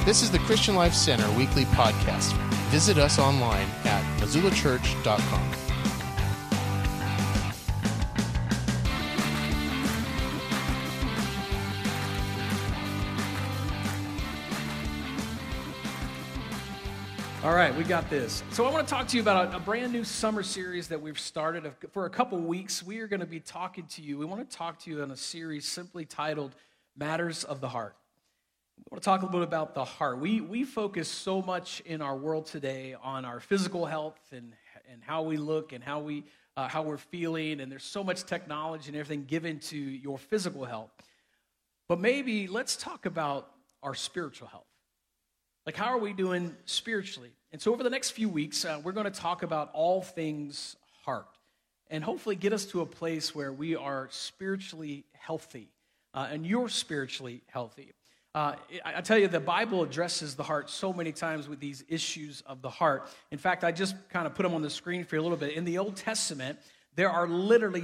This is the Christian Life Center weekly podcast. Visit us online at missoulachurch.com. All right, we got this. So I want to talk to you about a brand new summer series that we've started for a couple weeks. We are going to be talking to you. We want to talk to you on a series simply titled Matters of the Heart. I want to talk a little bit about the heart. We focus so much in our world today on our physical health and how we look and how we're feeling, and there's so much technology and everything given to your physical health. But maybe let's talk about our spiritual health. Like, how are we doing spiritually? And so over the next few weeks, we're going to talk about all things heart and hopefully get us to a place where we are spiritually healthy and you're spiritually healthy. I tell you, the Bible addresses the heart so many times with these issues of the heart. In fact, I just kind of put them on the screen for you a little bit. In the Old Testament, there are literally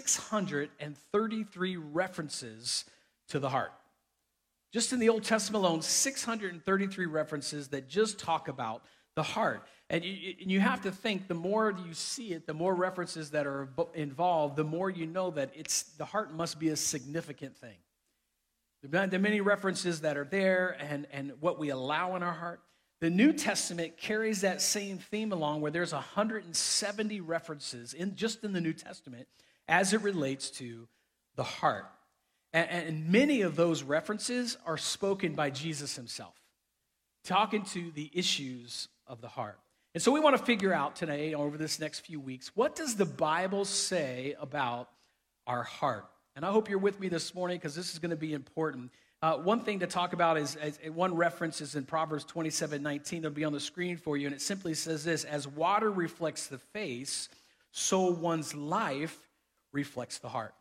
633 references to the heart. Just in the Old Testament alone, 633 references that just talk about the heart. And you have to think, the more you see it, the more references that are involved, the more you know that the heart must be a significant thing. There are many references that are there and what we allow in our heart. The New Testament carries that same theme along, where there's 170 references just in the New Testament as it relates to the heart. And many of those references are spoken by Jesus himself, talking to the issues of the heart. And so we want to figure out today, over this next few weeks, what does the Bible say about our heart? And I hope you're with me this morning, because this is going to be important. One thing to talk about is one reference is in Proverbs 27:19. It'll be on the screen for you, and it simply says this: as water reflects the face, so one's life reflects the heart.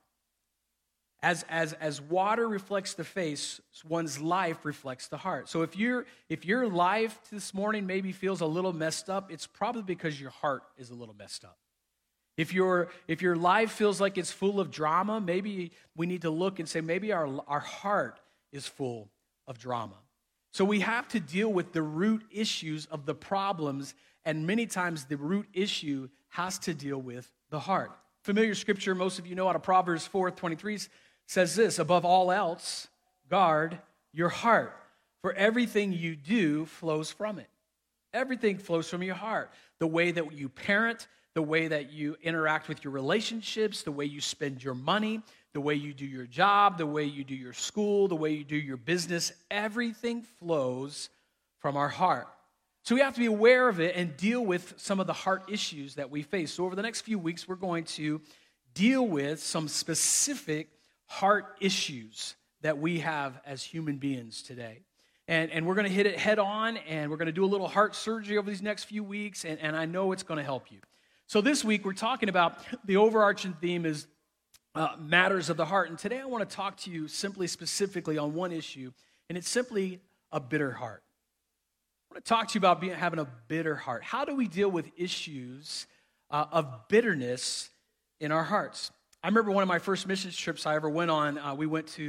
As water reflects the face, one's life reflects the heart. So if your life this morning maybe feels a little messed up, it's probably because your heart is a little messed up. If your life feels like it's full of drama, maybe we need to look and say, maybe our heart is full of drama. So we have to deal with the root issues of the problems, and many times the root issue has to deal with the heart. Familiar scripture, most of you know out of Proverbs 4:23, says this: above all else, guard your heart, for everything you do flows from it. Everything flows from your heart. The way that you parent, the way that you interact with your relationships, the way you spend your money, the way you do your job, the way you do your school, the way you do your business, everything flows from our heart. So we have to be aware of it and deal with some of the heart issues that we face. So over the next few weeks, we're going to deal with some specific heart issues that we have as human beings today. And we're going to hit it head on, and we're going to do a little heart surgery over these next few weeks, and I know it's going to help you. So this week, we're talking about the overarching theme is matters of the heart. And today I want to talk to you specifically on one issue, and it's simply a bitter heart. I want to talk to you about having a bitter heart. How do we deal with issues of bitterness in our hearts? I remember one of my first missions trips I ever went on. We went to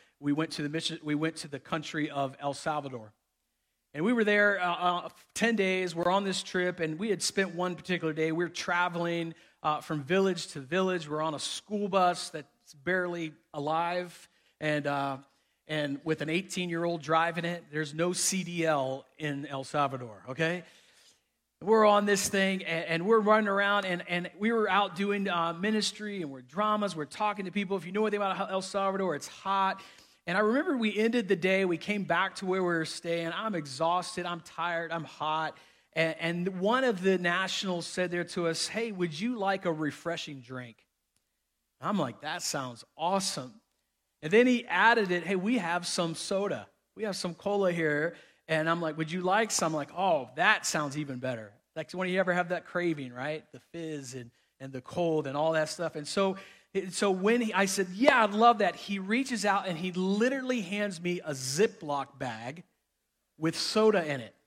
the country of El Salvador. And we were there 10 days. We're on this trip, and we had spent one particular day. We were traveling from village to village. We're on a school bus that's barely alive, and with an 18-year-old driving it. There's no CDL in El Salvador, okay? We're on this thing, and we're running around, and we were out doing ministry, and we're dramas. We're talking to people. If you know anything about El Salvador, it's hot. And I remember we ended the day, we came back to where we were staying. I'm exhausted, I'm tired, I'm hot. And one of the nationals said there to us, hey, would you like a refreshing drink? I'm like, that sounds awesome. And then he added it, hey, we have some soda. We have some cola here. And I'm like, would you like some? I'm like, oh, that sounds even better. Like when you ever have that craving, right? The fizz and the cold and all that stuff. And so when I said, yeah, I'd love that, he reaches out and he literally hands me a Ziploc bag with soda in it.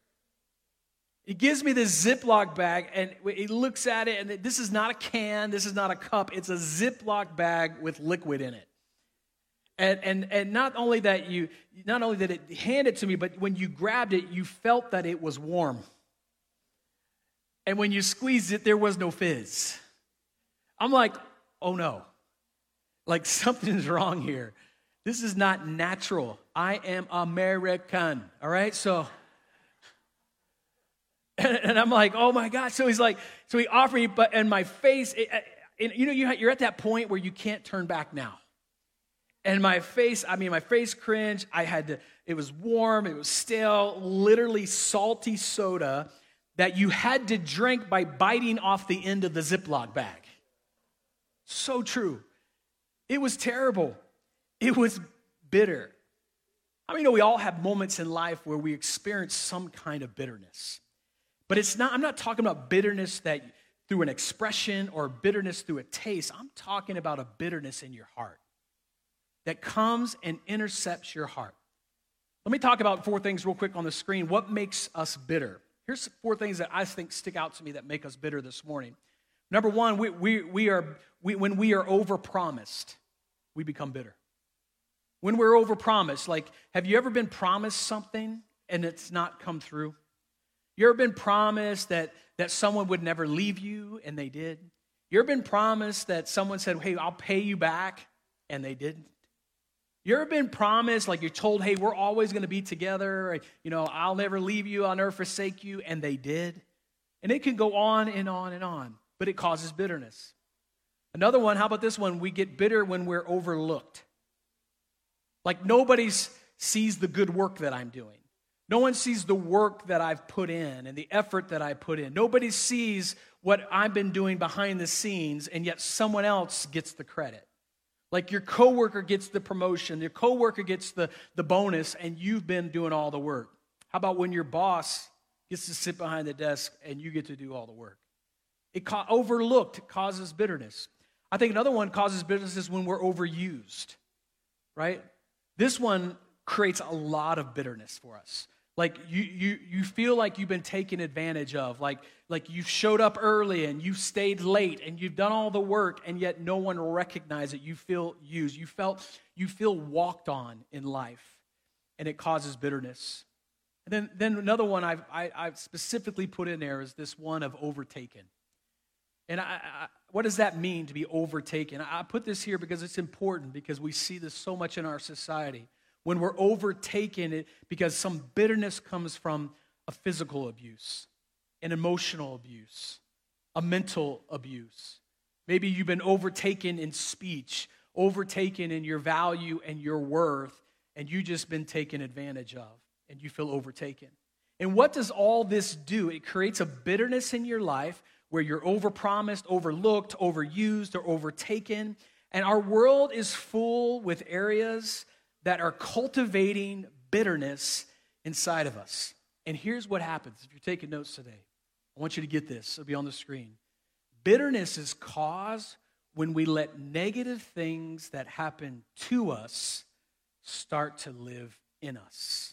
He gives me this Ziploc bag, and he looks at it, and this is not a can, this is not a cup, it's a Ziploc bag with liquid in it. And not only that it handed to me, but when you grabbed it, you felt that it was warm. And when you squeezed it, there was no fizz. I'm like, oh no. Like something's wrong here. This is not natural. I am American, all right? So, and I'm like, oh my God. So he offered me, and my face, you're at that point where you can't turn back now. And my face cringed. It was warm, it was stale, literally salty soda that you had to drink by biting off the end of the Ziploc bag. So true. It was terrible. It was bitter. How many know we all have moments in life where we experience some kind of bitterness? But I'm not talking about bitterness that through an expression or bitterness through a taste. I'm talking about a bitterness in your heart that comes and intercepts your heart. Let me talk about 4 things real quick on the screen. What makes us bitter? Here's 4 things that I think stick out to me that make us bitter this morning. Number 1, when we are overpromised, we become bitter. When we're overpromised, like, have you ever been promised something and it's not come through? You ever been promised that someone would never leave you and they did? You ever been promised that someone said, hey, I'll pay you back, and they didn't? You ever been promised, like you're told, hey, we're always going to be together, I'll never leave you, I'll never forsake you, and they did? And it can go on and on and on, but it causes bitterness. Another one, how about this one? We get bitter when we're overlooked. Like nobody sees the good work that I'm doing. No one sees the work that I've put in and the effort that I put in. Nobody sees what I've been doing behind the scenes, and yet someone else gets the credit. Like your coworker gets the promotion, your coworker gets the bonus, and you've been doing all the work. How about when your boss gets to sit behind the desk and you get to do all the work? Overlooked causes bitterness. I think another one causes bitterness is when we're overused, right? This one creates a lot of bitterness for us. Like you feel like you've been taken advantage of, like you've showed up early and you've stayed late and you've done all the work, and yet no one recognizes it. You feel used. You feel walked on in life, and it causes bitterness. And then another one I've specifically put in there is this one of overtaken. And what does that mean to be overtaken? I put this here because it's important, because we see this so much in our society. When we're overtaken, because some bitterness comes from a physical abuse, an emotional abuse, a mental abuse. Maybe you've been overtaken in speech, overtaken in your value and your worth, and you've just been taken advantage of, and you feel overtaken. And what does all this do? It creates a bitterness in your life where you're overpromised, overlooked, overused, or overtaken. And our world is full with areas that are cultivating bitterness inside of us. And here's what happens. If you're taking notes today, I want you to get this. It'll be on the screen. Bitterness is caused when we let negative things that happen to us start to live in us.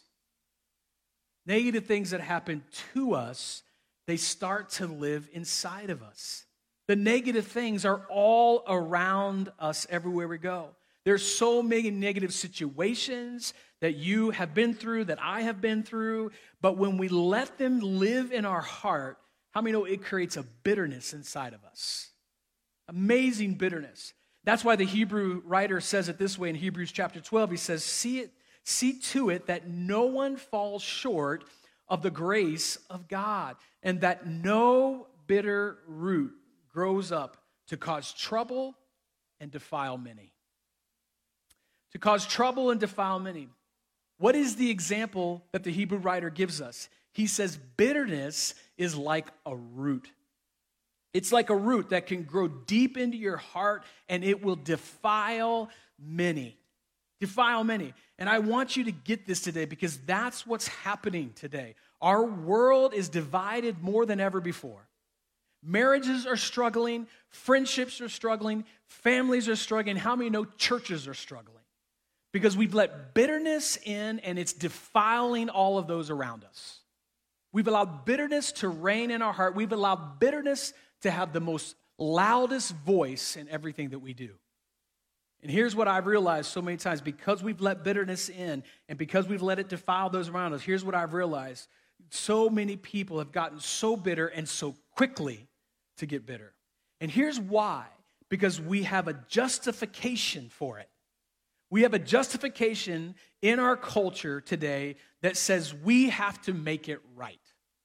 Negative things that happen to us, they start to live inside of us. The negative things are all around us everywhere we go. There's so many negative situations that you have been through, that I have been through, but when we let them live in our heart, how many know it creates a bitterness inside of us? Amazing bitterness. That's why the Hebrew writer says it this way in Hebrews chapter 12. He says, see to it that no one falls short of the grace of God, and that no bitter root grows up to cause trouble and defile many. To cause trouble and defile many. What is the example that the Hebrew writer gives us? He says bitterness is like a root. It's like a root that can grow deep into your heart, and it will defile many. Defile many. And I want you to get this today, because that's what's happening today. Our world is divided more than ever before. Marriages are struggling, friendships are struggling, families are struggling. How many know churches are struggling? Because we've let bitterness in, and it's defiling all of those around us. We've allowed bitterness to reign in our heart. We've allowed bitterness to have the most loudest voice in everything that we do. And here's what I've realized so many times. Because we've let bitterness in and because we've let it defile those around us, here's what I've realized. So many people have gotten so bitter and so quickly to get bitter. And here's why. Because we have a justification for it. We have a justification in our culture today that says we have to make it right.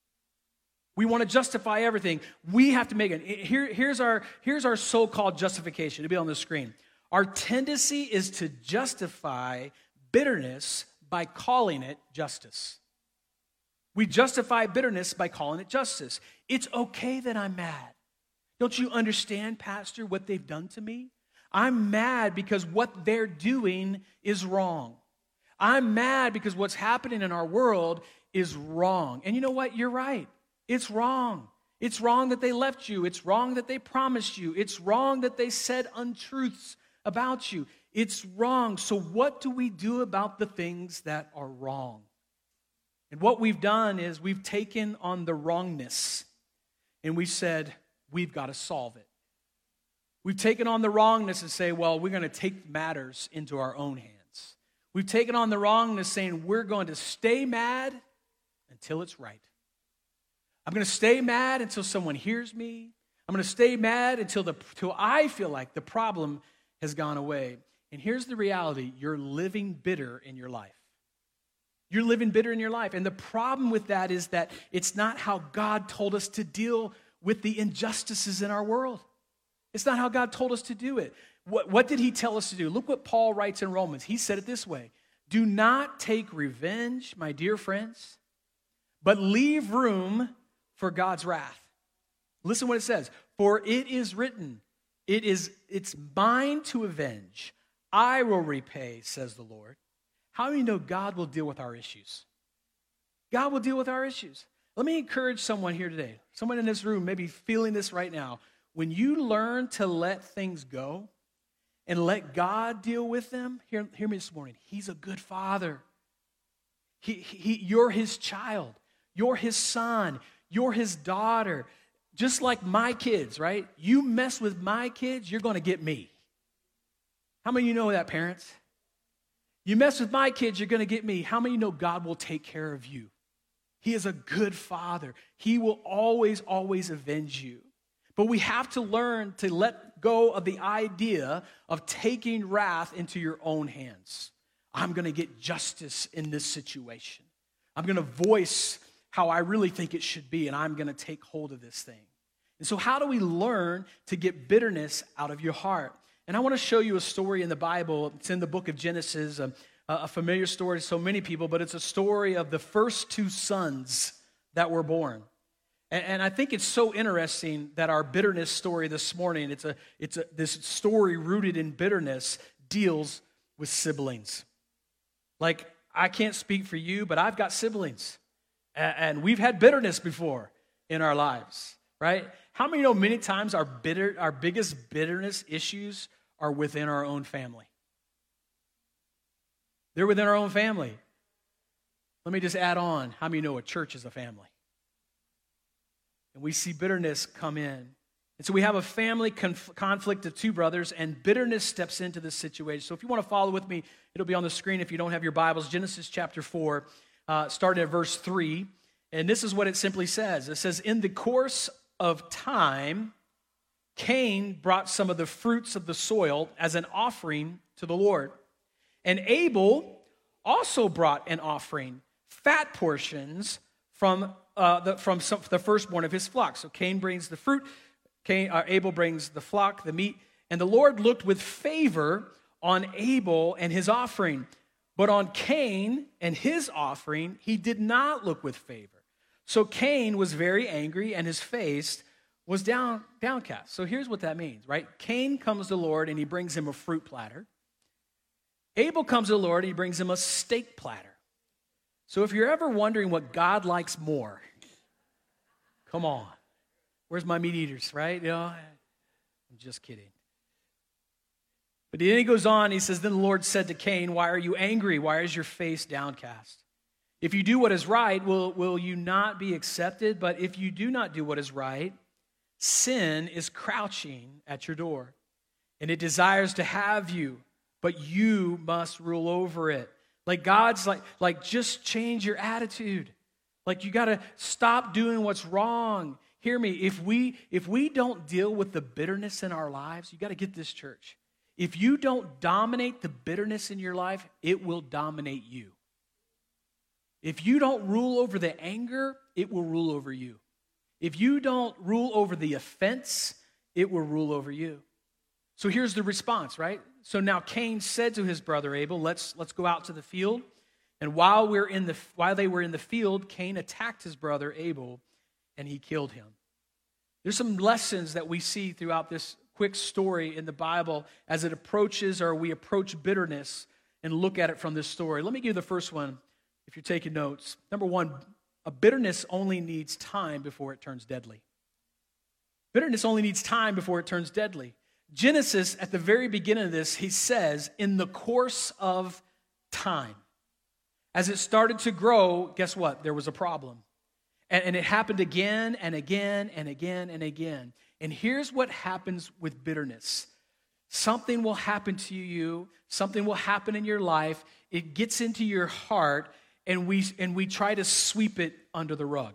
We want to justify everything. We have to make it. Here's our so-called justification. It'll be on the screen. Our tendency is to justify bitterness by calling it justice. We justify bitterness by calling it justice. It's okay that I'm mad. Don't you understand, Pastor, what they've done to me? I'm mad because what they're doing is wrong. I'm mad because what's happening in our world is wrong. And you know what? You're right. It's wrong. It's wrong that they left you. It's wrong that they promised you. It's wrong that they said untruths about you. It's wrong. So what do we do about the things that are wrong? And what we've done is we've taken on the wrongness and we said, we've got to solve it. We've taken on the wrongness and say, well, we're going to take matters into our own hands. We've taken on the wrongness saying we're going to stay mad until it's right. I'm going to stay mad until someone hears me. I'm going to stay mad until I feel like the problem has gone away. And here's the reality. You're living bitter in your life. You're living bitter in your life. And the problem with that is that it's not how God told us to deal with the injustices in our world. It's not how God told us to do it. What did he tell us to do? Look what Paul writes in Romans. He said it this way. Do not take revenge, my dear friends, but leave room for God's wrath. Listen what it says. For it is written, it's mine to avenge. I will repay, says the Lord. How do you know God will deal with our issues? God will deal with our issues. Let me encourage someone here today. Someone in this room may be feeling this right now. When you learn to let things go and let God deal with them, hear me this morning. He's a good father. You're his child. You're his son. You're his daughter. Just like my kids, right? You mess with my kids, you're going to get me. How many of you know that, parents? You mess with my kids, you're going to get me. How many of you know God will take care of you? He is a good father. He will always, always avenge you. But we have to learn to let go of the idea of taking wrath into your own hands. I'm going to get justice in this situation. I'm going to voice how I really think it should be, and I'm going to take hold of this thing. And so how do we learn to get bitterness out of your heart? And I want to show you a story in the Bible. It's in the book of Genesis, a familiar story to so many people, but it's a story of the first two sons that were born. And I think it's so interesting that our bitterness story this morning, this story rooted in bitterness, deals with siblings. Like, I can't speak for you, but I've got siblings. And we've had bitterness before in our lives, right? How many know many times our biggest bitterness issues are within our own family? They're within our own family. Let me just add on. How many know a church is a family? And we see bitterness come in. And so we have a family conflict of two brothers, and bitterness steps into this situation. So if you want to follow with me, it'll be on the screen if you don't have your Bibles. Genesis chapter 4, starting at verse 3. And this is what it simply says. It says, in the course of time, Cain brought some of the fruits of the soil as an offering to the Lord. And Abel also brought an offering, fat portions from the firstborn of his flock. So Cain brings the fruit, Abel brings the flock, the meat. And the Lord looked with favor on Abel and his offering. But on Cain and his offering, he did not look with favor. So Cain was very angry, and his face was downcast. So here's what that means, right? Cain comes to the Lord, and he brings him a fruit platter. Abel comes to the Lord, and he brings him a steak platter. So if you're ever wondering what God likes more, come on. Where's my meat eaters, right? You know, I'm just kidding. But then he goes on, he says, then the Lord said to Cain, why are you angry? Why is your face downcast? If you do what is right, will you not be accepted? But if you do not do what is right, sin is crouching at your door. and it desires to have you, but you must rule over it. Like God's like just change your attitude. Like you got to stop doing what's wrong. Hear me, if we don't deal with the bitterness in our lives, you got to get this, church. If you don't dominate the bitterness in your life, it will dominate you. If you don't rule over the anger, it will rule over you. If you don't rule over the offense, it will rule over you. So here's the response, right? So now Cain said to his brother Abel, let's go out to the field. And while they were in the field, Cain attacked his brother Abel, and he killed him. There's some lessons that we see throughout this quick story in the Bible as it approaches, or we approach bitterness and look at it from this story. Let me give you the first one if you're taking notes. Number one, a bitterness only needs time before it turns deadly. Bitterness only needs time before it turns deadly. Genesis, at the very beginning of this, he says, in the course of time. As it started to grow, guess what? There was a problem. And it happened again and again and again and again. And here's what happens with bitterness. Something will happen to you. Something will happen in your life. It gets into your heart, and we try to sweep it under the rug.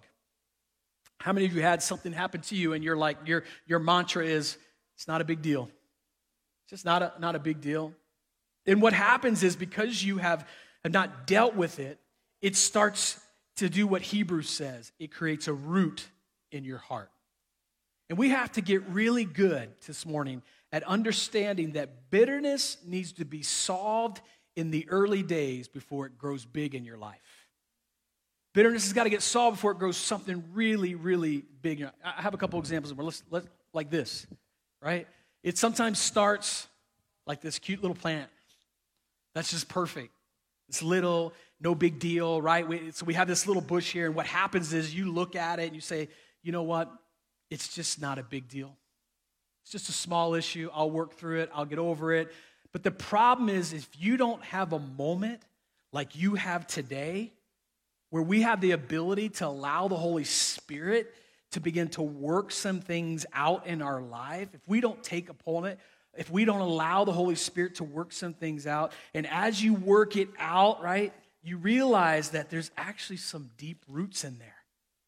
How many of you had something happen to you, and you're like your mantra is, it's not a big deal. It's just not a big deal. And what happens is, because you have not dealt with it, it starts to do what Hebrews says. It creates a root in your heart. And we have to get really good this morning at understanding that bitterness needs to be solved in the early days before it grows big in your life. Bitterness has got to get solved before it grows something really, really big. I have a couple examples where let's like this, right? It sometimes starts like this cute little plant. That's just perfect. It's little, no big deal, right? So we have this little bush here, and what happens is you look at it and you say, you know what? It's just not a big deal. It's just a small issue. I'll work through it. I'll get over it. But the problem is, if you don't have a moment like you have today, where we have the ability to allow the Holy Spirit to begin to work some things out in our life, if we don't take upon it, if we don't allow the Holy Spirit to work some things out, and as you work it out, right, you realize that there's actually some deep roots in there.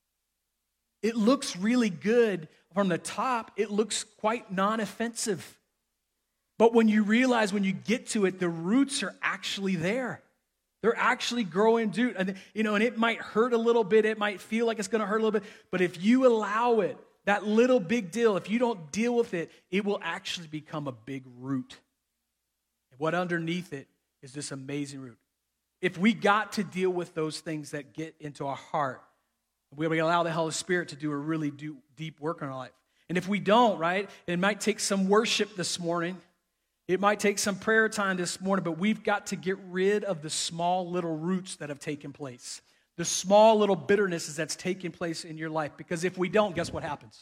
It looks really good from the top. It looks quite non-offensive. But when you realize, when you get to it, the roots are actually there. They're actually growing deep. And it might hurt a little bit. It might feel like it's going to hurt a little bit. But if you allow it, that little big deal, if you don't deal with it, it will actually become a big root. And what underneath it is this amazing root. If we got to deal with those things that get into our heart, we allow the Holy Spirit to do a really deep work in our life. And if we don't, right, it might take some worship this morning. It might take some prayer time this morning, but we've got to get rid of the small little roots that have taken place. The small little bitternesses that's taken place in your life. Because if we don't, guess what happens?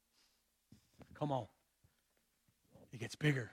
Come on. It gets bigger.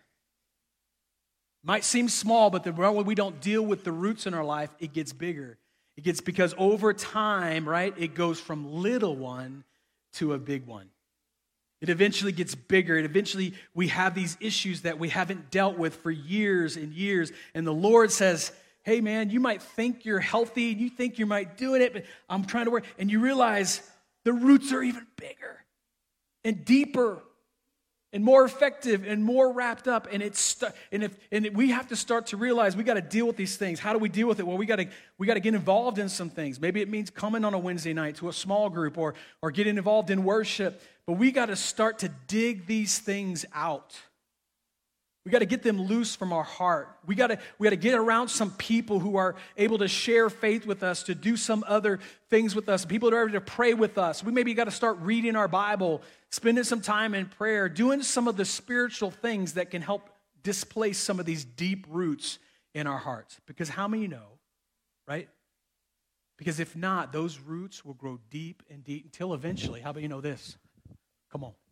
Might seem small, but when we don't deal with the roots in our life, it gets bigger. It gets, because over time, right, it goes from little one to a big one. It eventually gets bigger. Eventually, we have these issues that we haven't dealt with for years and years. And the Lord says, hey, man, you might think you're healthy. You think you might do it, but I'm trying to work. And you realize the roots are even bigger and deeper and more effective and more wrapped up. And we have to start to realize we got to deal with these things. How do we deal with it? Well, we got to get involved in some things. Maybe it means coming on a Wednesday night to a small group or getting involved in worship. But we got to start to dig these things out. We got to get them loose from our heart. We got to get around some people who are able to share faith with us, to do some other things with us, people that are able to pray with us. We maybe got to start reading our Bible, spending some time in prayer, doing some of the spiritual things that can help displace some of these deep roots in our hearts. Because how many know, right? Because if not, those roots will grow deep and deep until eventually, how about you know this? Come on.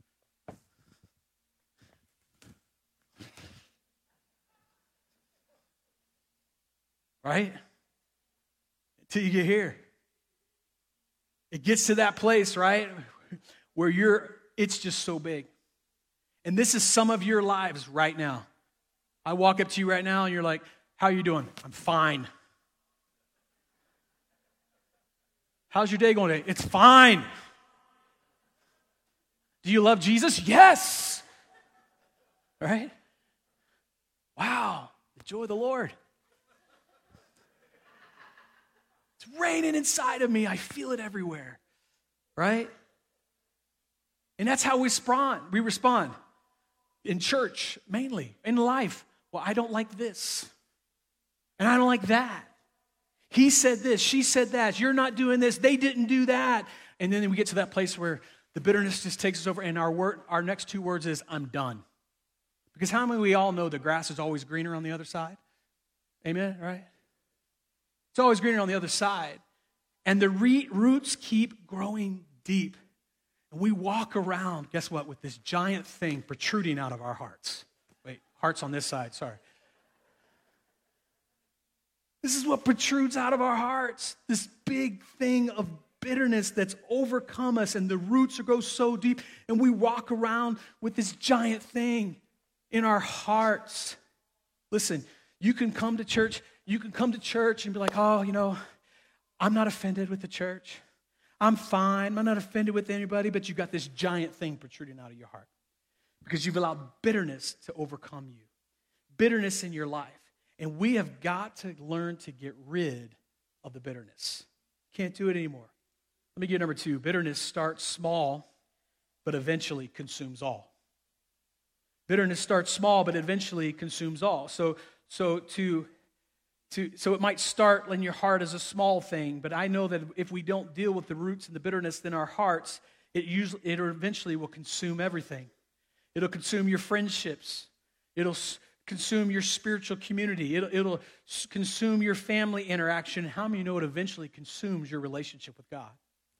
Right? Until you get here. It gets to that place, right? Where it's just so big. And this is some of your lives right now. I walk up to you right now and you're like, how are you doing? I'm fine. How's your day going today? It's fine. Do you love Jesus? Yes. Right? Wow, the joy of the Lord. It's raining inside of me. I feel it everywhere. Right? And that's how we respond. We respond in church, mainly, in life. Well, I don't like this. And I don't like that. He said this, she said that. You're not doing this. They didn't do that. And then we get to that place where the bitterness just takes us over, and our next two words is, I'm done. Because how many we all know the grass is always greener on the other side? Amen, right? It's always greener on the other side. And the roots keep growing deep. And we walk around, guess what, with this giant thing protruding out of our hearts. Wait, hearts on this side, sorry. This is what protrudes out of our hearts, this big thing of bitterness that's overcome us, and the roots go so deep, and we walk around with this giant thing in our hearts. Listen, you can come to church and be like, oh, I'm not offended with the church. I'm fine. I'm not offended with anybody, but you got this giant thing protruding out of your heart because you've allowed bitterness to overcome you, bitterness in your life. And we have got to learn to get rid of the bitterness. Can't do it anymore. Let me give you number 2. Bitterness starts small, but eventually consumes all. Bitterness starts small, but eventually consumes all. So it might start in your heart as a small thing, but I know that if we don't deal with the roots and the bitterness in our hearts, it eventually will consume everything. It'll consume your friendships. It'll consume your spiritual community. It'll consume your family interaction. How many know it eventually consumes your relationship with God?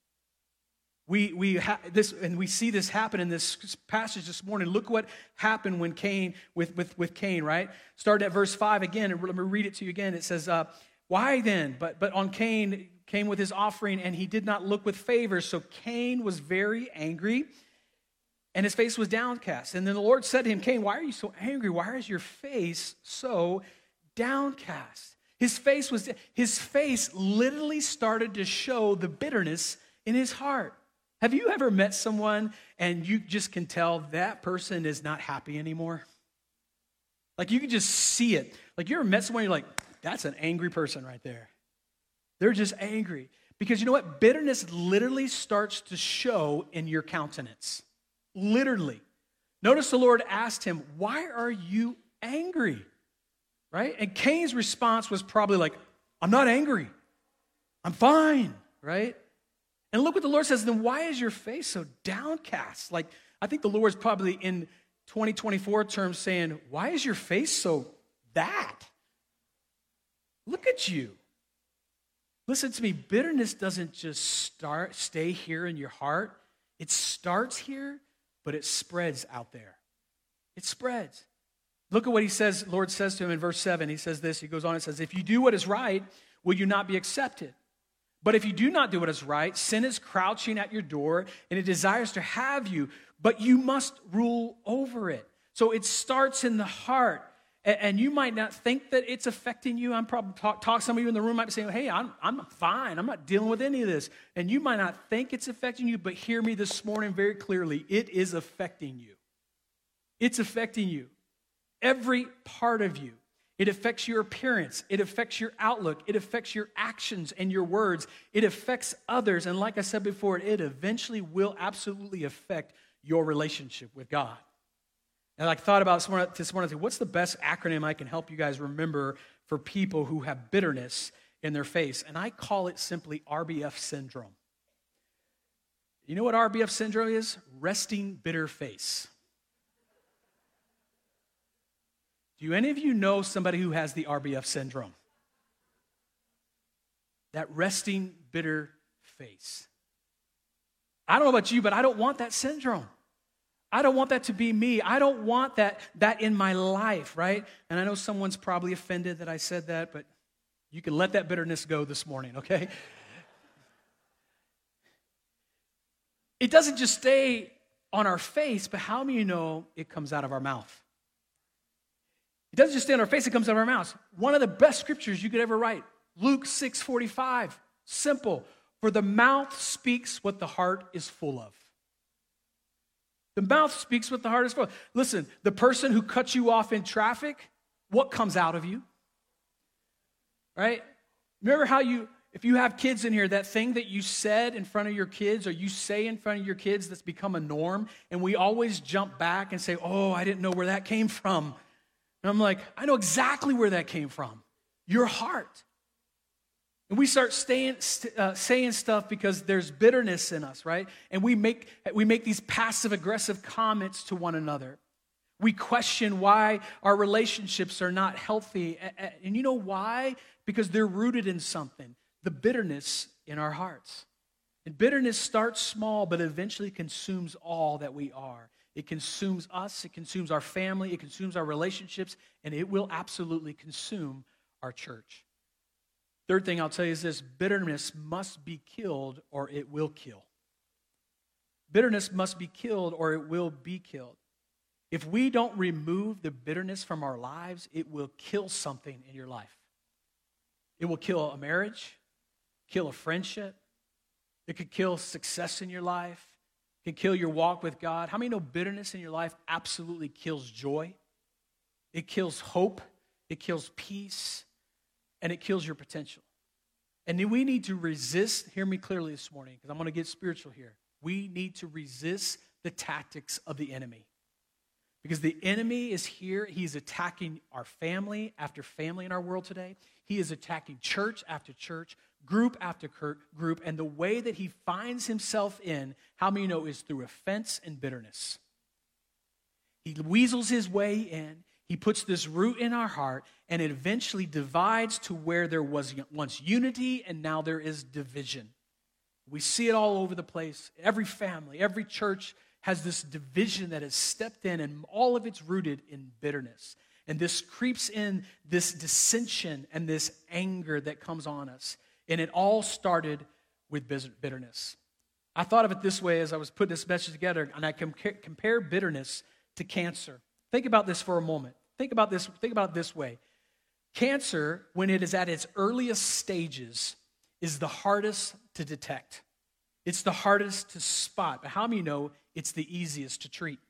We see this happen in this passage this morning. Look what happened when Cain with Cain, right? Started at verse 5 again, and let me read it to you again. It says, "Why then? But on Cain came with his offering, and he did not look with favor. So Cain was very angry, and his face was downcast. And then the Lord said to him, Cain, why are you so angry? Why is your face so downcast?" His face literally started to show the bitterness in his heart. Have you ever met someone and you just can tell that person is not happy anymore? Like you can just see it. Like you ever met someone, you're like, that's an angry person right there. They're just angry. Because you know what? Bitterness literally starts to show in your countenance. Literally. Notice the Lord asked him, why are you angry? Right? And Cain's response was probably like, I'm not angry. I'm fine. Right? And look what the Lord says, then why is your face so downcast? Like, I think the Lord's probably in 2024 terms saying, why is your face so that? Look at you. Listen to me, bitterness doesn't just stay here in your heart. It starts here, but it spreads out there. It spreads. Look at what he says, Lord says to him in verse 7. He says this, he goes on and says, if you do what is right, will you not be accepted? But if you do not do what is right, sin is crouching at your door, and it desires to have you, but you must rule over it. So it starts in the heart, and you might not think that it's affecting you. I'm probably some of you in the room might be saying, hey, I'm fine. I'm not dealing with any of this. And you might not think it's affecting you, but hear me this morning very clearly. It is affecting you. It's affecting you. Every part of you. It affects your appearance. It affects your outlook. It affects your actions and your words. It affects others. And like I said before, it eventually will absolutely affect your relationship with God. And I thought about this morning, what's the best acronym I can help you guys remember for people who have bitterness in their face? And I call it simply RBF syndrome. You know what RBF syndrome is? Resting bitter face. Do any of you know somebody who has the RBF syndrome? That resting bitter face. I don't know about you, but I don't want that syndrome. I don't want that to be me. I don't want that in my life, right? And I know someone's probably offended that I said that, but you can let that bitterness go this morning, okay? It doesn't just stay on our face, but how many of you know it comes out of our mouth? It doesn't just stay on our face, it comes out of our mouths. One of the best scriptures you could ever write, Luke 6:45. Simple. For the mouth speaks what the heart is full of. The mouth speaks what the heart is full of. Listen, the person who cuts you off in traffic, what comes out of you? Right? Remember how if you have kids in here, that thing that you said in front of your kids or you say in front of your kids that's become a norm, and we always jump back and say, oh, I didn't know where that came from. And I'm like, I know exactly where that came from. Your heart. And we start saying stuff because there's bitterness in us, right? And we make these passive-aggressive comments to one another. We question why our relationships are not healthy. And you know why? Because they're rooted in something, the bitterness in our hearts. And bitterness starts small, but eventually consumes all that we are. It consumes us, it consumes our family, it consumes our relationships, and it will absolutely consume our church. Third thing I'll tell you is this: bitterness must be killed or it will kill. Bitterness must be killed or it will be killed. If we don't remove the bitterness from our lives, it will kill something in your life. It will kill a marriage, kill a friendship. It could kill success in your life. It can kill your walk with God. How many know bitterness in your life absolutely kills joy? It kills hope. It kills peace. And it kills your potential. And then we need to resist, hear me clearly this morning, because I'm going to get spiritual here. We need to resist the tactics of the enemy. Because the enemy is here. He's attacking our family after family in our world today. He is attacking church after church, group after group. And the way that he finds himself in, how many know, is through offense and bitterness. He weasels his way in. He puts this root in our heart, and it eventually divides to where there was once unity, and now there is division. We see it all over the place. Every family, every church has this division that has stepped in, and all of it's rooted in bitterness. And this creeps in, this dissension and this anger that comes on us. And it all started with bitterness. I thought of it this way as I was putting this message together, and I compare bitterness to cancer. Think about this for a moment. Think about it this way. Cancer, when it is at its earliest stages, is the hardest to detect. It's the hardest to spot. But how many know it's the easiest to treat?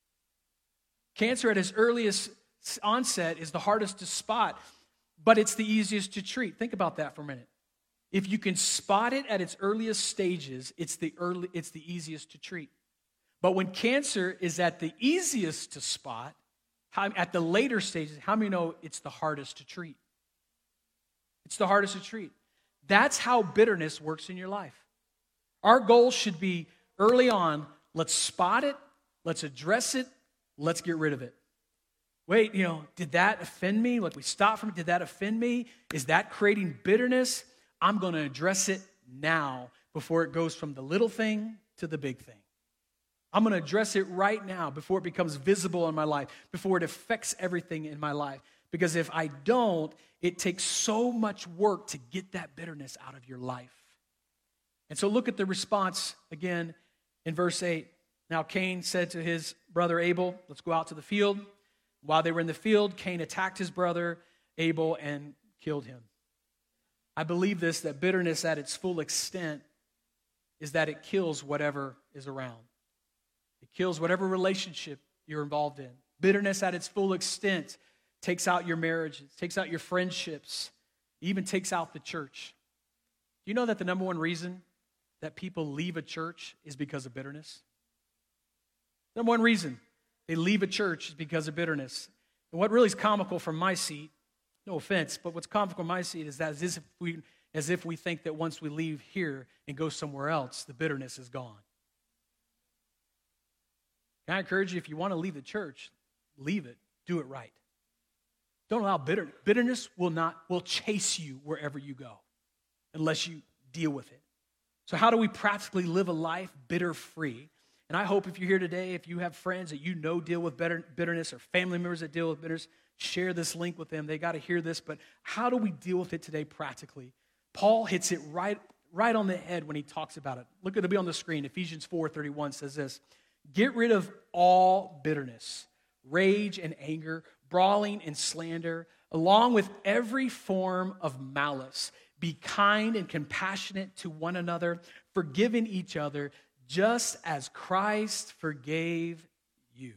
Cancer at its earliest onset is the hardest to spot, but it's the easiest to treat. Think about that for a minute. If you can spot it at its earliest stages, it's the easiest to treat. But when cancer is at the easiest to spot, at the later stages, how many know it's the hardest to treat? It's the hardest to treat. That's how bitterness works in your life. Our goal should be early on, let's spot it, let's address it, let's get rid of it. Wait, did that offend me? Like we stopped from it, did that offend me? Is that creating bitterness? I'm going to address it now before it goes from the little thing to the big thing. I'm going to address it right now before it becomes visible in my life, before it affects everything in my life. Because if I don't, it takes so much work to get that bitterness out of your life. And so look at the response again in verse 8. Now Cain said to his brother Abel, let's go out to the field. While they were in the field, Cain attacked his brother Abel and killed him. I believe this, that bitterness at its full extent is that it kills whatever is around. It kills whatever relationship you're involved in. Bitterness at its full extent takes out your marriages, takes out your friendships, even takes out the church. Do you know that the number one reason that people leave a church is because of bitterness? Number one reason they leave a church is because of bitterness. And what really is comical from my seat, no offense, but what's comical from my seat is that as if we think that once we leave here and go somewhere else, the bitterness is gone. Can I encourage you, if you want to leave the church, leave it. Do it right. Don't allow bitterness will chase you wherever you go unless you deal with it. So how do we practically live a life bitter-free? And I hope if you're here today, if you have friends that you know deal with bitterness or family members that deal with bitterness, share this link with them. They got to hear this. But how do we deal with it today practically? Paul hits it right on the head when he talks about it. Look, it'll be on the screen. Ephesians 4:31 says this. Get rid of all bitterness, rage and anger, brawling and slander, along with every form of malice. Be kind and compassionate to one another, forgiving each other, just as Christ forgave you.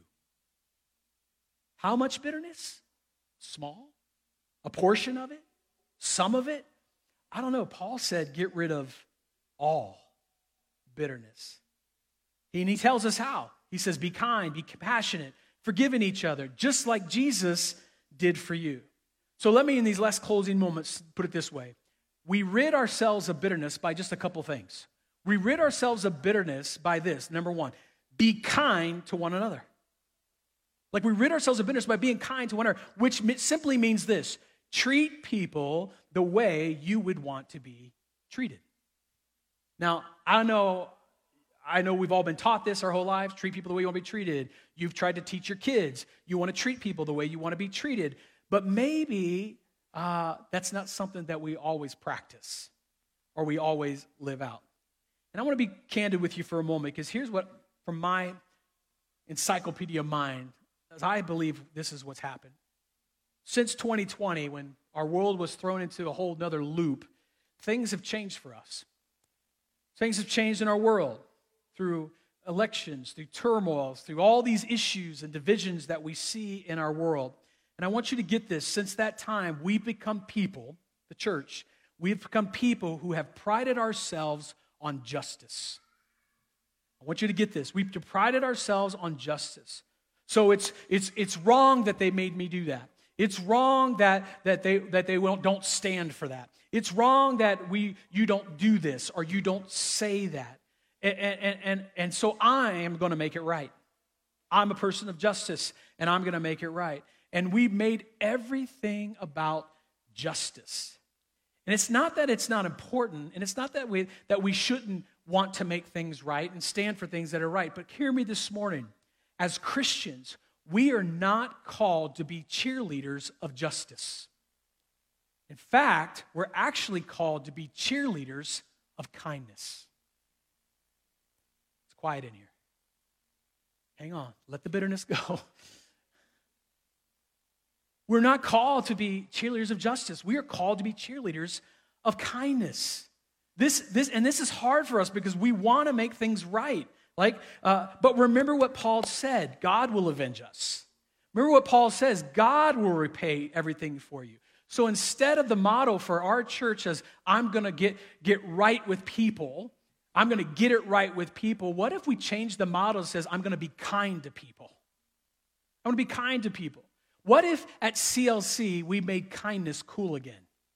How much bitterness? Small? A portion of it? Some of it? I don't know. Paul said, get rid of all bitterness. And he tells us how. He says, be kind, be compassionate, forgiving each other, just like Jesus did for you. So let me, in these last closing moments, put it this way. We rid ourselves of bitterness by just a couple things. We rid ourselves of bitterness by this. Number one, be kind to one another. Like we rid ourselves of bitterness by being kind to one another, which simply means this. Treat people the way you would want to be treated. Now, I know we've all been taught this our whole lives. Treat people the way you want to be treated. You've tried to teach your kids. You want to treat people the way you want to be treated. But maybe that's not something that we always practice or we always live out. And I want to be candid with you for a moment because here's what, from my encyclopedia mind, as I believe this is what's happened. Since 2020, when our world was thrown into a whole nother loop, things have changed for us. Things have changed in our world through elections, through turmoils, through all these issues and divisions that we see in our world. And I want you to get this. Since that time, we've become people, the church, we've become people who have prided ourselves on justice. I want you to get this. We've prided ourselves on justice. So it's wrong that they made me do that. It's wrong that they don't stand for that. It's wrong that you don't do this or you don't say that. And so I am going to make it right. I'm a person of justice, and I'm going to make it right. And we've made everything about justice. And it's not that it's not important, and it's not that we shouldn't want to make things right and stand for things that are right. But hear me this morning. As Christians, we are not called to be cheerleaders of justice. In fact, we're actually called to be cheerleaders of kindness. It's quiet in here. Hang on. Let the bitterness go. We're not called to be cheerleaders of justice. We are called to be cheerleaders of kindness. This is hard for us because we want to make things right. But remember what Paul said. God will avenge us. Remember what Paul says. God will repay everything for you. So instead of the motto for our church as I'm going to get right with people, I'm going to get it right with people, what if we change the motto and says I'm going to be kind to people? I'm going to be kind to people. What if at CLC we made kindness cool again?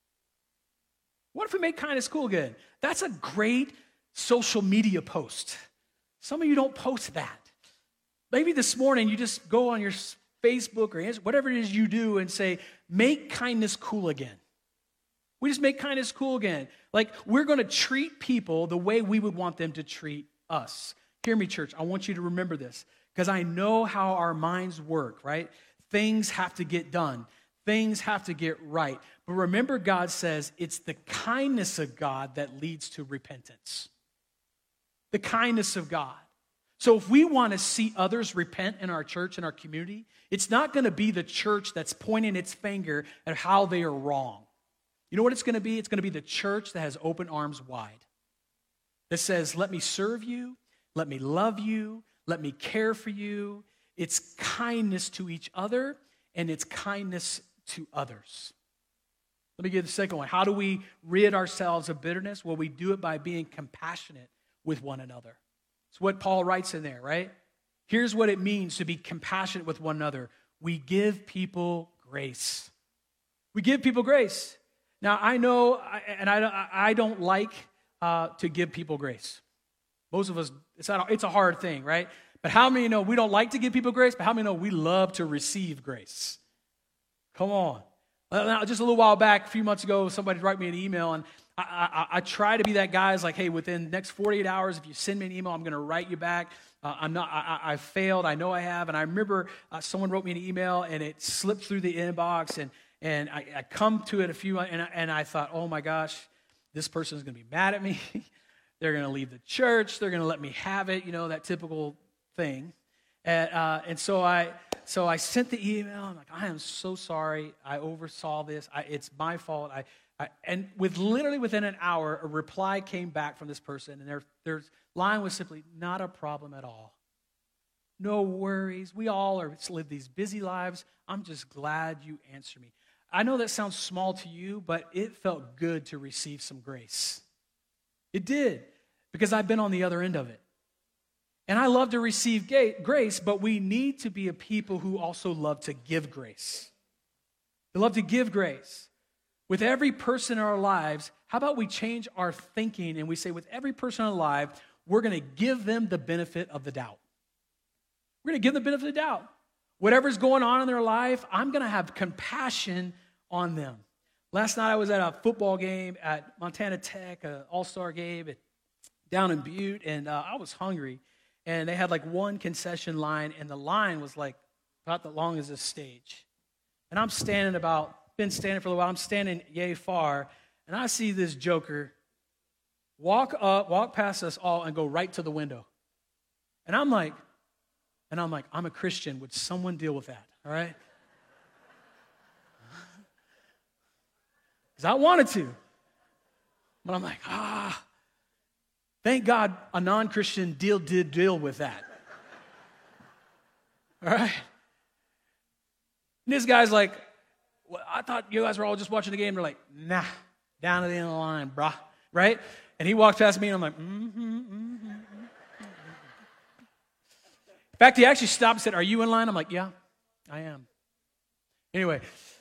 What if we made kindness cool again? That's a great social media post. Some of you don't post that. Maybe this morning you just go on your Facebook or whatever it is you do and say, make kindness cool again. We just make kindness cool again. Like we're going to treat people the way we would want them to treat us. Hear me, church. I want you to remember this because I know how our minds work, right? Things have to get done. Things have to get right. But remember, God says it's the kindness of God that leads to repentance. The kindness of God. So if we want to see others repent in our church and our community, it's not going to be the church that's pointing its finger at how they are wrong. You know what it's going to be? It's going to be the church that has open arms wide. That says, let me serve you, let me love you, let me care for you. It's kindness to each other, and it's kindness to others. Let me give the second one. How do we rid ourselves of bitterness? Well, we do it by being compassionate with one another. It's what Paul writes in there, right? Here's what it means to be compassionate with one another. We give people grace. We give people grace. Now, I know, and I don't like to give people grace. Most of us, it's a hard thing, right? But how many know we don't like to give people grace, but how many know we love to receive grace? Come on. Now, just a little while back, a few months ago, somebody wrote me an email, and I try to be that guy. It's like, hey, within the next 48 hours, if you send me an email, I'm going to write you back. I failed. I know I have. And I remember someone wrote me an email, and it slipped through the inbox, and I come to it and I thought, oh my gosh, this person is going to be mad at me. They're going to leave the church. They're going to let me have it. You know, that typical thing. And so I sent the email. I'm like, I am so sorry. I oversaw this. It's my fault. And literally within an hour, a reply came back from this person, and their line was simply, not a problem at all. No worries. We all live these busy lives. I'm just glad you answered me. I know that sounds small to you, but it felt good to receive some grace. It did, because I've been on the other end of it. And I love to receive grace, but we need to be a people who also love to give grace. They love to give grace. With every person in our lives, how about we change our thinking and we say, with every person alive, we're going to give them the benefit of the doubt. We're going to give them the benefit of the doubt. Whatever's going on in their life, I'm going to have compassion on them. Last night I was at a football game at Montana Tech, an all-star game down in Butte, and I was hungry. And they had like one concession line, and the line was like about the long as this stage. And I'm been standing for a little while, I'm standing yay far, and I see this joker walk past us all and go right to the window. And I'm like, I'm a Christian. Would someone deal with that, all right? Because I wanted to. But I'm like, thank God a non-Christian did deal with that. All right? And this guy's like, well, I thought you guys were all just watching the game. They're like, nah, down to the end of the line, brah. Right? And he walked past me, and I'm like, In fact, he actually stopped and said, are you in line? I'm like, yeah, I am. Anyway.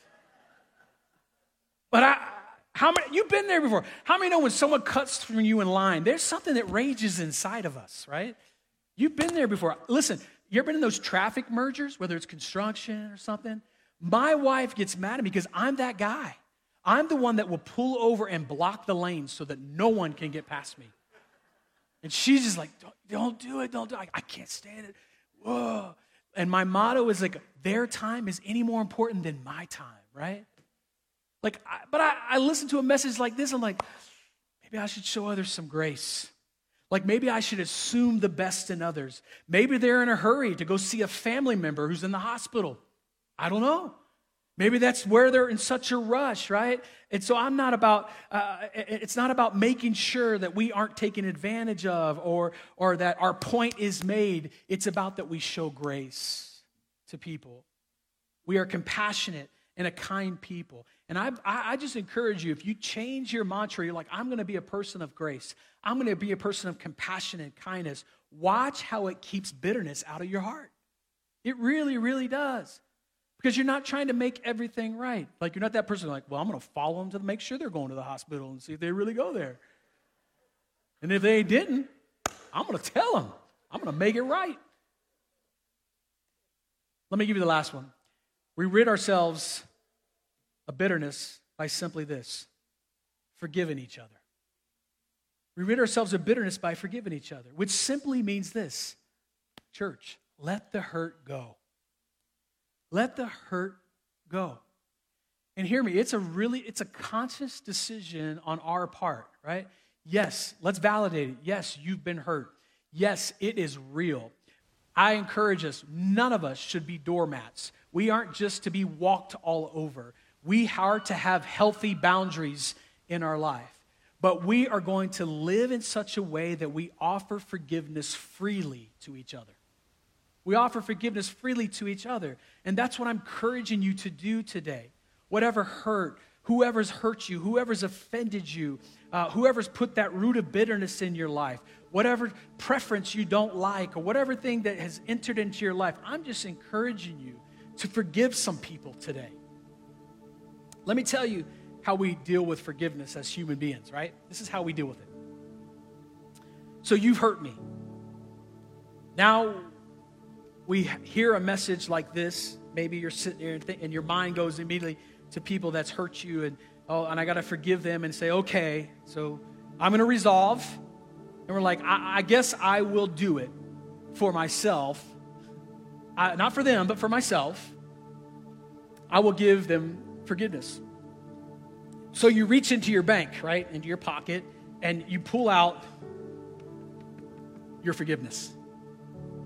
But how many, you've been there before. How many know when someone cuts from you in line, there's something that rages inside of us, right? You've been there before. Listen, you ever been in those traffic mergers, whether it's construction or something? My wife gets mad at me because I'm that guy. I'm the one that will pull over and block the lane so that no one can get past me. And she's just like, don't do it, don't do it. I can't stand it. Whoa. And my motto is like, their time is any more important than my time, right? Like, but I listen to a message like this, I'm like, maybe I should show others some grace. Like maybe I should assume the best in others. Maybe they're in a hurry to go see a family member who's in the hospital. I don't know. Maybe that's where they're in such a rush, right? And so I'm not about, it's not about making sure that we aren't taken advantage of or that our point is made. It's about that we show grace to people. We are compassionate and a kind people. And I just encourage you, if you change your mantra, you're like, I'm going to be a person of grace. I'm going to be a person of compassion and kindness. Watch how it keeps bitterness out of your heart. It really, really does. Because you're not trying to make everything right. Like, you're not that person like, well, I'm going to follow them to make sure they're going to the hospital and see if they really go there. And if they didn't, I'm going to tell them. I'm going to make it right. Let me give you the last one. We rid ourselves of bitterness by simply this: forgiving each other. We rid ourselves of bitterness by forgiving each other, which simply means this: church, let the hurt go. Let the hurt go. And hear me, it's a conscious decision on our part, right? Yes, let's validate it. Yes, you've been hurt. Yes, it is real. I encourage us, none of us should be doormats. We aren't just to be walked all over. We are to have healthy boundaries in our life. But we are going to live in such a way that we offer forgiveness freely to each other. We offer forgiveness freely to each other. And that's what I'm encouraging you to do today. Whatever hurt, whoever's hurt you, whoever's offended you, whoever's put that root of bitterness in your life, whatever preference you don't like, or whatever thing that has entered into your life, I'm just encouraging you to forgive some people today. Let me tell you how we deal with forgiveness as human beings, right? This is how we deal with it. So you've hurt me. Now we hear a message like this. Maybe you're sitting there and your mind goes immediately to people that's hurt you, and I got to forgive them and say, okay, so I'm going to resolve. And we're like, I guess I will do it for myself. Not for them, but for myself. I will give them forgiveness. So you reach into your bank, right, into your pocket, and you pull out your forgiveness.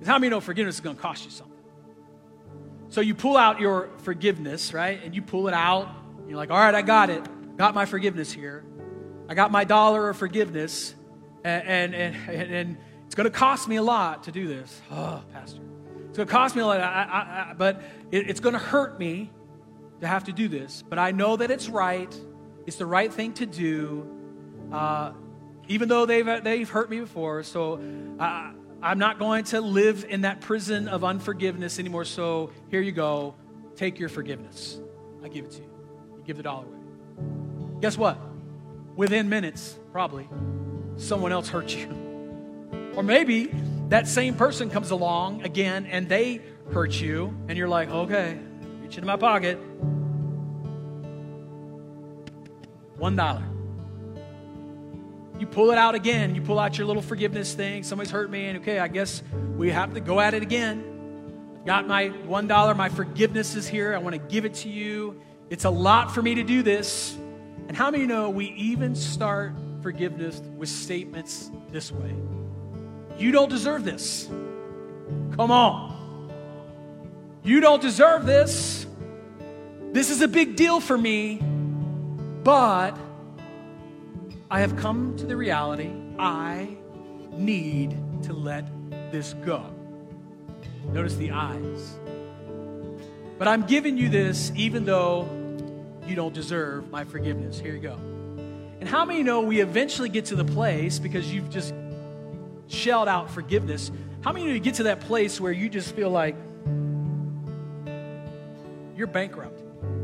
Because how many know forgiveness is going to cost you something? So you pull out your forgiveness, right? And you pull it out. And you're like, all right, I got it. Got my forgiveness here. I got my dollar of forgiveness. And it's going to cost me a lot to do this. Oh, Pastor. It's going to cost me a lot. But it's going to hurt me to have to do this. But I know that it's right. It's the right thing to do. Even though they've hurt me before. So I'm not going to live in that prison of unforgiveness anymore. So here you go. Take your forgiveness. I give it to you. You give the dollar away. Guess what? Within minutes, probably, someone else hurt you. Or maybe that same person comes along again and they hurt you. And you're like, okay, reach into my pocket. $1. You pull it out again. You pull out your little forgiveness thing. Somebody's hurt me, and okay, I guess we have to go at it again. I've got my $1. My forgiveness is here. I want to give it to you. It's a lot for me to do this. And how many know we even start forgiveness with statements this way? You don't deserve this. Come on. You don't deserve this. This is a big deal for me, but I have come to the reality I need to let this go. Notice the eyes. But I'm giving you this even though you don't deserve my forgiveness. Here you go. And how many know we eventually get to the place, because you've just shelled out forgiveness, how many know you get to that place where you just feel like you're bankrupt?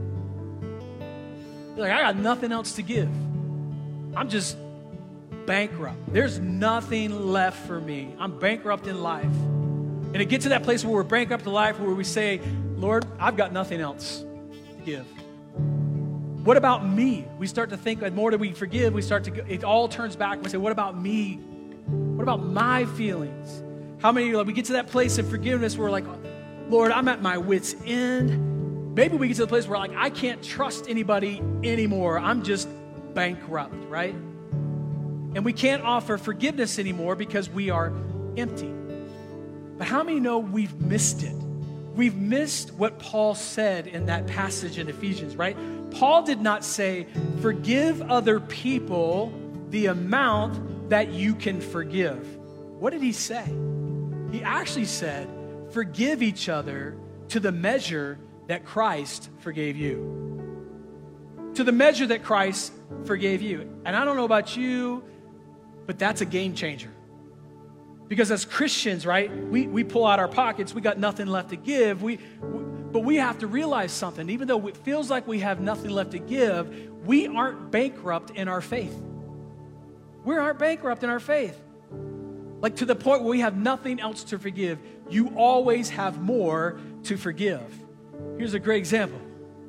You're like, I got nothing else to give. I'm just bankrupt. There's nothing left for me. I'm bankrupt in life. And it gets to that place where we're bankrupt in life where we say, Lord, I've got nothing else to give. What about me? We start to think, the more that we forgive, it all turns back. We say, what about me? What about my feelings? How many, we get to that place of forgiveness where we're like, Lord, I'm at my wit's end. Maybe we get to the place where I can't trust anybody anymore. I'm just bankrupt, right? And we can't offer forgiveness anymore because we are empty. But how many know we've missed it? We've missed what Paul said in that passage in Ephesians, right? Paul did not say, forgive other people the amount that you can forgive. What did he say? He actually said, forgive each other to the measure that Christ forgave you. To the measure that Christ forgave you. And I don't know about you, but that's a game changer. Because as Christians, right, we pull out our pockets, we got nothing left to give. But we have to realize something. Even though it feels like we have nothing left to give, we aren't bankrupt in our faith. We aren't bankrupt in our faith. Like to the point where we have nothing else to forgive. You always have more to forgive. Here's a great example.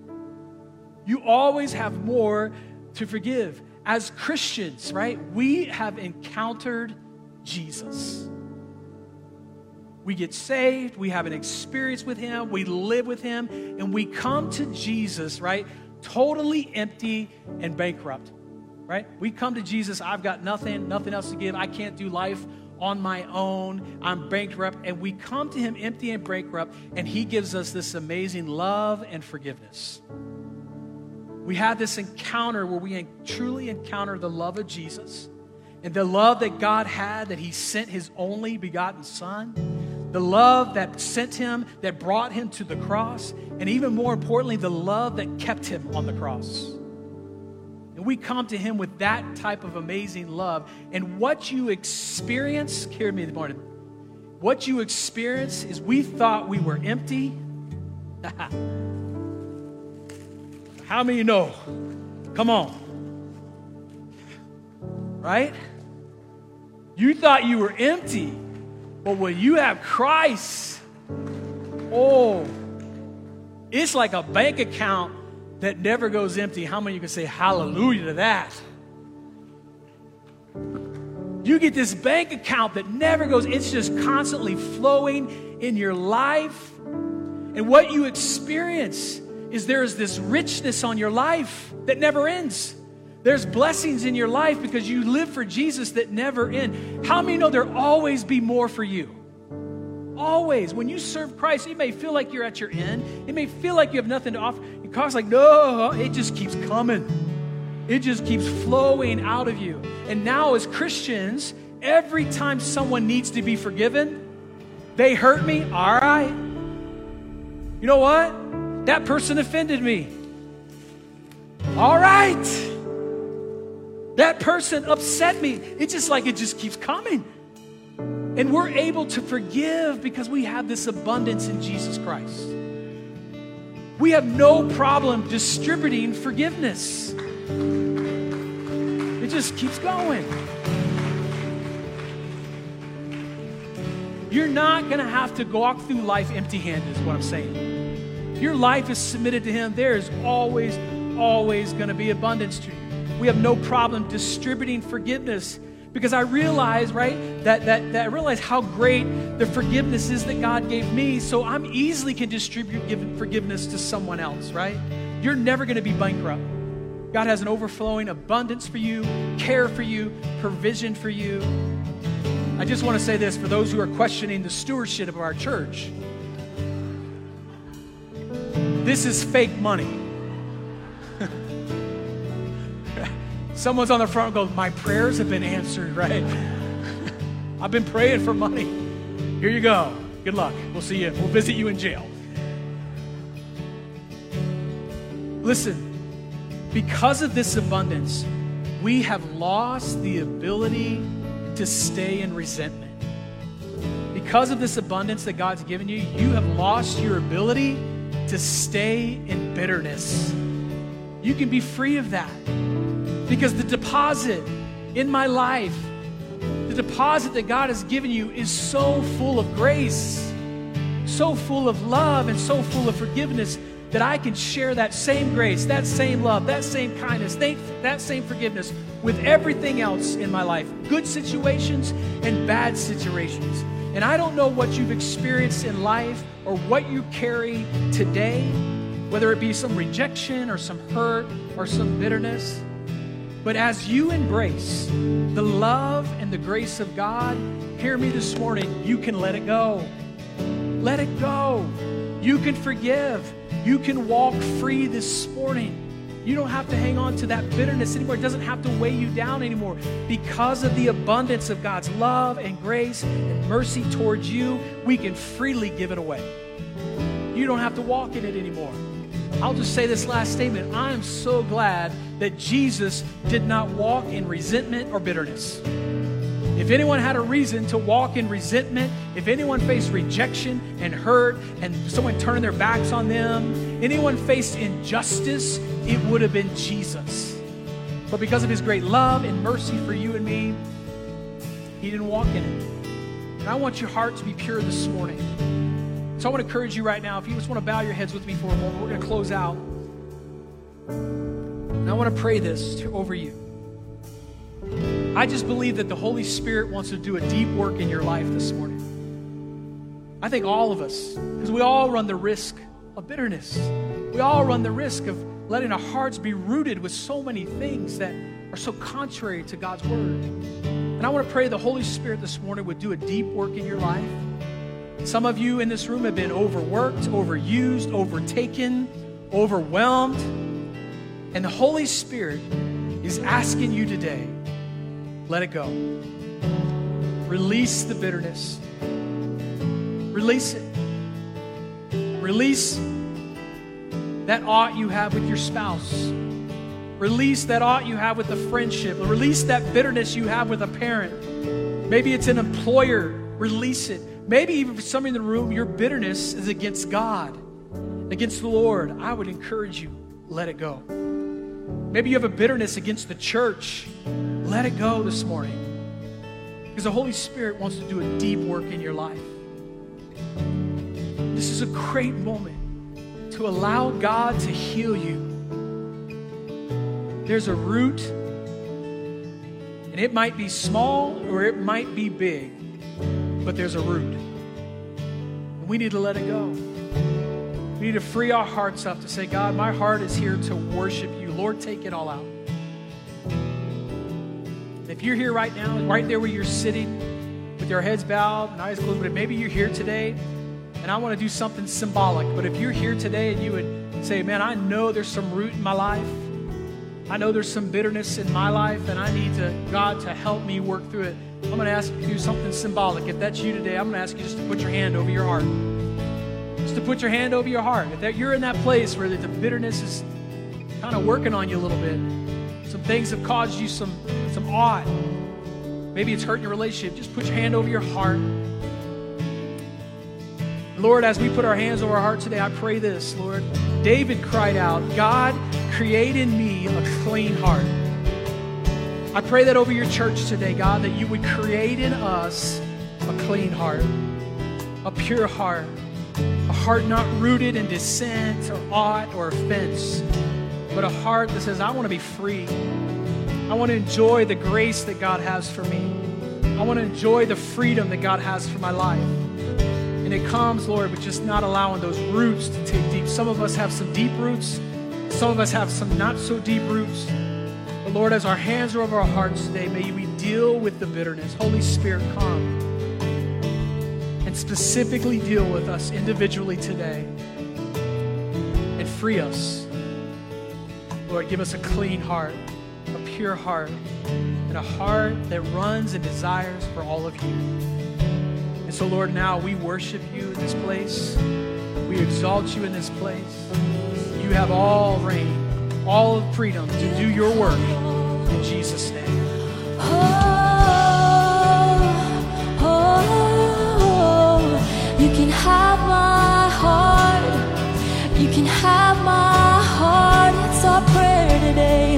You always have more to forgive. As Christians, right, we have encountered Jesus. We get saved, we have an experience with Him, we live with Him, and we come to Jesus, right, totally empty and bankrupt, right? We come to Jesus, I've got nothing else to give, I can't do life on my own, I'm bankrupt, and we come to Him empty and bankrupt, and He gives us this amazing love and forgiveness. We have this encounter where we truly encounter the love of Jesus and the love that God had, that He sent His only begotten Son, the love that sent Him, that brought Him to the cross, and even more importantly, the love that kept Him on the cross. And we come to Him with that type of amazing love. And what you experience, hear me this morning, what you experience is we thought we were empty. How many know? Come on. Right? You thought you were empty, but when you have Christ, oh, it's like a bank account that never goes empty. How many of you can say hallelujah to that? You get this bank account that never goes, it's just constantly flowing in your life. And what you experience is there's this richness on your life that never ends. There's blessings in your life because you live for Jesus that never end. How many know there'll always be more for you? Always. When you serve Christ, it may feel like you're at your end. It may feel like you have nothing to offer. And God's like, no, it just keeps coming. It just keeps flowing out of you. And now as Christians, every time someone needs to be forgiven, they hurt me, all right. You know what? That person offended me. All right. That person upset me. It's just like it just keeps coming. And we're able to forgive because we have this abundance in Jesus Christ. We have no problem distributing forgiveness. It just keeps going. You're not going to have to walk through life empty-handed, is what I'm saying. If your life is submitted to Him, there is always going to be abundance to you. We have no problem distributing forgiveness because I realize, right, that I realize how great the forgiveness is that God gave me, so I'm easily can distribute forgiveness to someone else, right? You're never going to be bankrupt. God has an overflowing abundance for you, care for you, provision for you. I just want to say this for those who are questioning the stewardship of our church. This is fake money. Someone's on the front and goes, my prayers have been answered, right? I've been praying for money. Here you go. Good luck. We'll see you. We'll visit you in jail. Listen, because of this abundance, we have lost the ability to stay in resentment. Because of this abundance that God's given you, you have lost your ability to stay in bitterness. You can be free of that. Because the deposit in my life, the deposit that God has given you is so full of grace, so full of love, and so full of forgiveness that I can share that same grace, that same love, that same kindness, that same forgiveness with everything else in my life, good situations and bad situations. And I don't know what you've experienced in life or what you carry today, whether it be some rejection or some hurt or some bitterness. But as you embrace the love and the grace of God, hear me this morning, you can let it go. Let it go. You can forgive. You can walk free this morning. You don't have to hang on to that bitterness anymore. It doesn't have to weigh you down anymore. Because of the abundance of God's love and grace and mercy towards you, we can freely give it away. You don't have to walk in it anymore. I'll just say this last statement. I am so glad that Jesus did not walk in resentment or bitterness. If anyone had a reason to walk in resentment, if anyone faced rejection and hurt and someone turning their backs on them, anyone faced injustice, it would have been Jesus. But because of His great love and mercy for you and me, He didn't walk in it. And I want your heart to be pure this morning. So I want to encourage you right now, if you just want to bow your heads with me for a moment, we're going to close out. And I want to pray this over you. I just believe that the Holy Spirit wants to do a deep work in your life this morning. I think all of us, because we all run the risk of bitterness. We all run the risk of letting our hearts be rooted with so many things that are so contrary to God's Word. And I want to pray the Holy Spirit this morning would do a deep work in your life. Some of you in this room have been overworked, overused, overtaken, overwhelmed. And the Holy Spirit is asking you today, let it go. Release the bitterness. Release it. Release that ought you have with your spouse. Release that ought you have with a friendship. Release that bitterness you have with a parent. Maybe it's an employer. Release it. Maybe even for some in the room, your bitterness is against God, against the Lord. I would encourage you, let it go. Maybe you have a bitterness against the church. Let it go this morning. Because the Holy Spirit wants to do a deep work in your life. This is a great moment to allow God to heal you. There's a root, and it might be small or it might be big, but there's a root. And we need to let it go. We need to free our hearts up to say, God, my heart is here to worship you. Lord, take it all out. If you're here right now, right there where you're sitting, with with our heads bowed and eyes closed, but maybe you're here today and I want to do something symbolic. But if you're here today and you would say, man, I know there's some root in my life. I know there's some bitterness in my life, and I need God to help me work through it. I'm going to ask you to do something symbolic. If that's you today, I'm going to ask you just to put your hand over your heart. Just to put your hand over your heart. If you're in that place where the bitterness is kind of working on you a little bit, some things have caused you some awe. Maybe it's hurting your relationship. Just put your hand over your heart. Lord, as we put our hands over our heart today, I pray this, Lord. David cried out, God, create in me a clean heart. I pray that over your church today, God, that you would create in us a clean heart, a pure heart, a heart not rooted in dissent or ought or offense, but a heart that says, I want to be free. I want to enjoy the grace that God has for me. I want to enjoy the freedom that God has for my life. And it comes, Lord, with just not allowing those roots to take deep. Some of us have some deep roots. Some of us have some not so deep roots. But Lord, as our hands are over our hearts today, may we deal with the bitterness. Holy Spirit, come and specifically deal with us individually today and free us. Lord, give us a clean heart, a pure heart, and a heart that runs and desires for all of you. And so, Lord, now we worship you in this place. We exalt you in this place. You have all reign, all of freedom to do your work. In Jesus' name. You can have my heart. You can have my heart. It's our prayer today.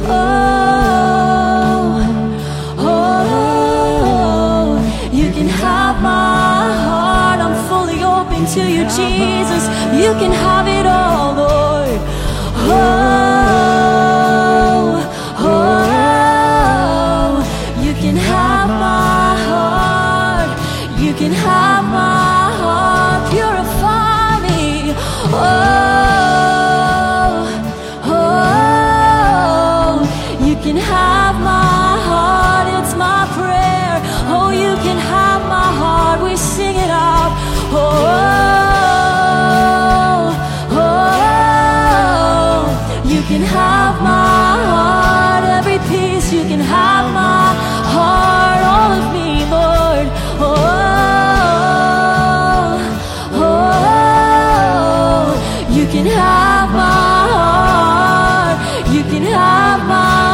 You can have my heart. I'm fully open to you, Jesus. You can have it all, Lord. You can have my heart. You can have my heart. Purify me. You can have my heart. It's my prayer. Oh, you can have my heart. We sing it out. You can have my heart. Every piece. You can have my heart. All of me, Lord. You can have my heart. You can have my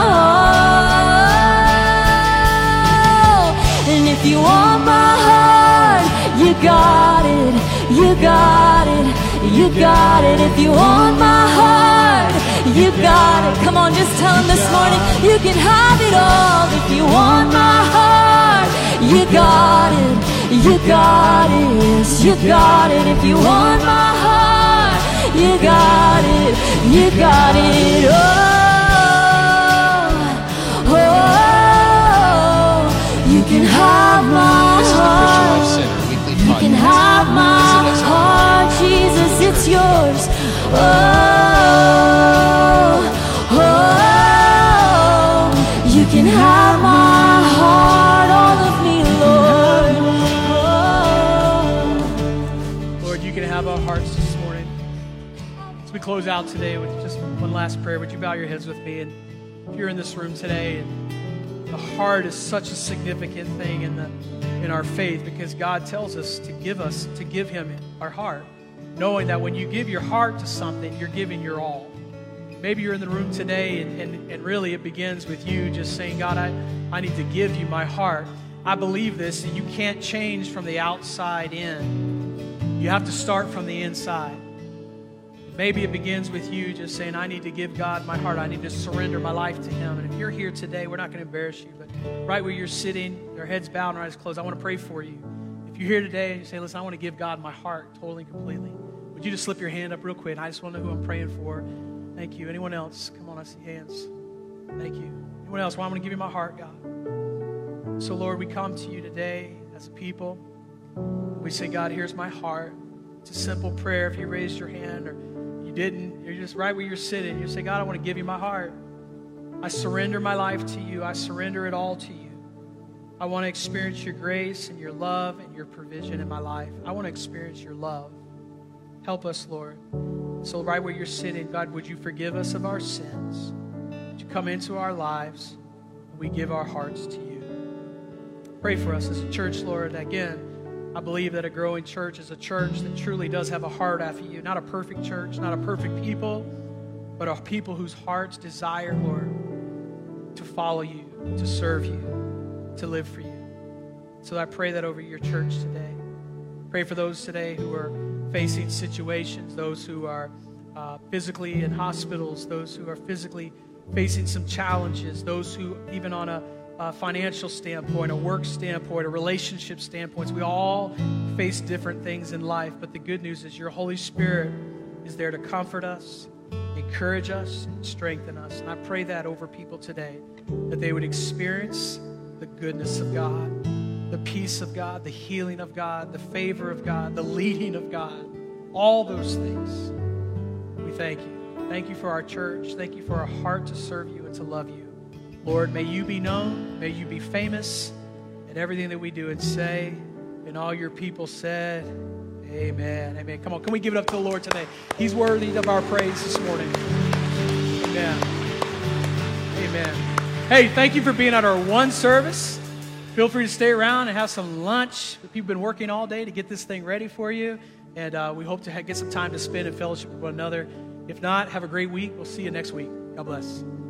heart. And if you want my heart, you got it. You got it. You got it. If you want my heart, you got it. Come on, just tell him this morning, you can have it all. If you want my heart, you got it. You got it. You got it. If you want my heart, you got it. You got it. You can have my heart. You can have my heart, Jesus, it's yours. You can have my heart, all of me, Lord. Lord, you can have our hearts this morning. As we close out today with just one last prayer, would you bow your heads with me? And if you're in this room today, and the heart is such a significant thing in our faith, because God tells us to give him our heart, knowing that when you give your heart to something, you're giving your all. Maybe you're in the room today and really it begins with you just saying, God, I need to give you my heart. I believe this, and you can't change from the outside in. You have to start from the inside. Maybe it begins with you just saying, I need to give God my heart. I need to surrender my life to him. And if you're here today, we're not going to embarrass you, but right where you're sitting, your heads bowed and your eyes closed, I want to pray for you. If you're here today and you say, listen, I want to give God my heart totally and completely, would you just slip your hand up real quick? I just want to know who I'm praying for. Thank you. Anyone else? Come on, I see hands. Thank you. Anyone else? Well, I'm going to give you my heart, God. So, Lord, we come to you today as a people. We say, God, here's my heart. It's a simple prayer. If you raised your hand or you didn't, you're just right where you're sitting. You say, God, I want to give you my heart. I surrender my life to you. I surrender it all to you. I want to experience your grace and your love and your provision in my life. I want to experience your love. Help us, Lord. So right where you're sitting, God, would you forgive us of our sins? Would you come into our lives? And we give our hearts to you. Pray for us as a church, Lord. Again, I believe that a growing church is a church that truly does have a heart after you. Not a perfect church, not a perfect people, but a people whose hearts desire, Lord, to follow you, to serve you, to live for you. So I pray that over your church today. Pray for those today who are facing situations, those who are physically in hospitals, those who are physically facing some challenges, those who even on a financial standpoint, a work standpoint, a relationship standpoint. We all face different things in life, but the good news is your Holy Spirit is there to comfort us, encourage us, and strengthen us. And I pray that over people today, that they would experience the goodness of God, the peace of God, the healing of God, the favor of God, the leading of God, all those things. We thank you. Thank you for our church. Thank you for our heart to serve you and to love you. Lord, may you be known. May you be famous in everything that we do and say. And all your people said, amen. Amen. Come on, can we give it up to the Lord today? He's worthy of our praise this morning. Amen. Amen. Hey, thank you for being at our one service. Feel free to stay around and have some lunch. People have been working all day to get this thing ready for you. And we hope to get some time to spend in fellowship with one another. If not, have a great week. We'll see you next week. God bless.